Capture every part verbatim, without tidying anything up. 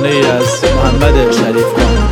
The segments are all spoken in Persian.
ترانه ای از محمد شریفخان.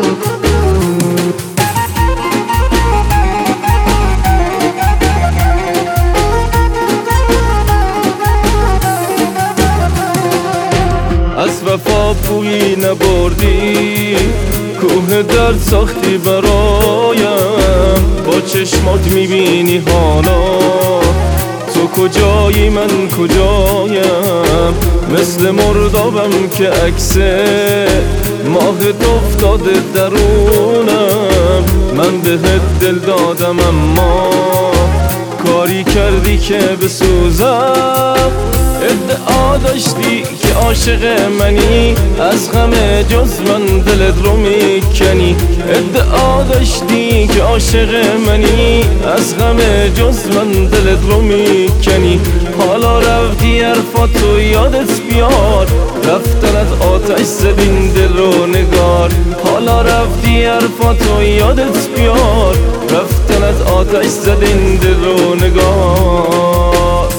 از وفا بویی نبردی، کوه درد ساختی برایم. با چشمات میبینی حالا تو کجایی من کجایم. مثل مردابم که عکس ماهت افتاده درونم. من بهت دل دادم اما کاری کردی که بسوزم. ادعا داشتی که عاشق منی، از غم جز من دلت رو میکنی. ادعا داشتی که عاشق منی، از غم جز من دلت رو میکنی. حالا رفتی حرفاتو یادت بیار، رفتنت آتش زد این دل رو نگار. حالا رفتی حرفاتو یادت بیار، رفتنت آتش زد این دل رو نگار.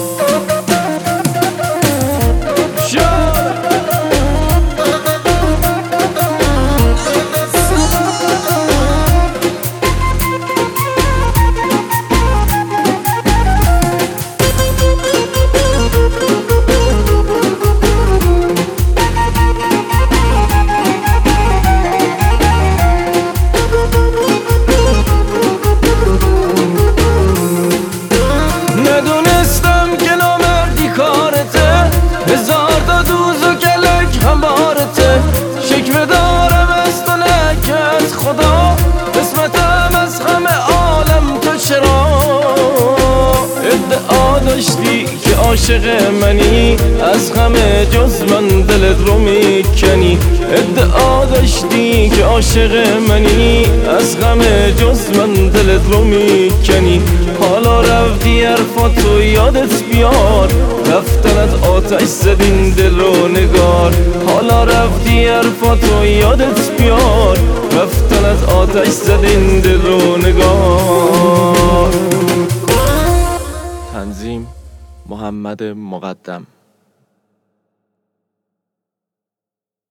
هزار تا دوز و کلک هم بارته، شکوه دارم از تو نه از خدا. قسمتم از همه عالم تو چرا. ادعا داشتی که عاشق منی، از همه جز من دلت رو میکنی. ادعا داشتی که عاشق منی، از غم جز من دلت رو میکنی. حالا رفتی حرفاتو یادت بیار، رفتنت آتش زد این دل رو نگار. حالا رفتی حرفاتو یادت بیار، رفتنت آتش زد این دل رو نگار. تنظیم محمد مقدم.